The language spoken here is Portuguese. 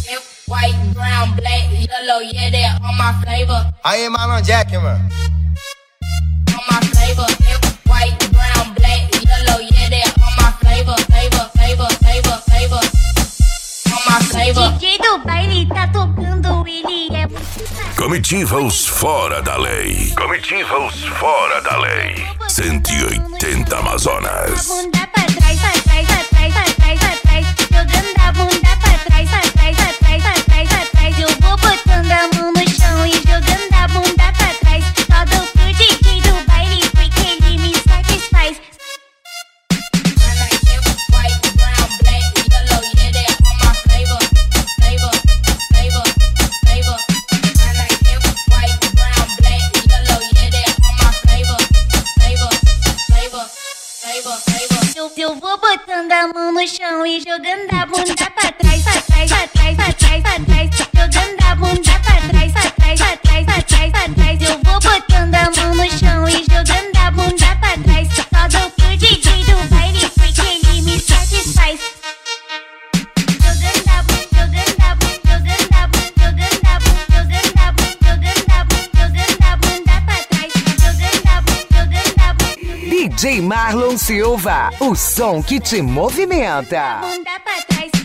White, brown, black, yellow, yeah, that all my flavor. Aí, Marlon Jack, mano. All my flavor. White, brown, black, yellow, yeah, that all my flavor. Flavor. All my flavor. DJ do baile tá tocando, ele é Comitiva os fora da lei. Comitiva os fora da lei. 180 Amazonas. bunda pra trás, pra trás, pra trás, pra trás, pra trás. Jogando a bunda pra trás, pra trás, pra trás, pra trás, pra trás. Eu vou botando a mão no chão e jogando a bunda pra trás. Só dou pro DJ do baile porque ele me satisfaz. White, brown, black, yellow, yeah, that all my flavor. White, brown, black, yellow, yeah, that all my flavor. Eu vou botando a mão no chão e jogando a bunda pra trás, pra trás, pra trás, pra trás, pra trás. Jogando a bunda pra trás, pra trás, pra trás, pra trás, pra trás. Eu vou botando a mão no chão e jogando a bunda pra trás. Só dou pro DJ do baile porque ele me satisfaz. Jogando a bunda, jogando a bunda, jogando a bunda, jogando a bunda, jogando a bunda, jogando a bunda, jogando a bunda pra trás. Jogando a bunda, jogando a bunda. DJ Marlon Silva, o som que te movimenta. Bunda pra trás.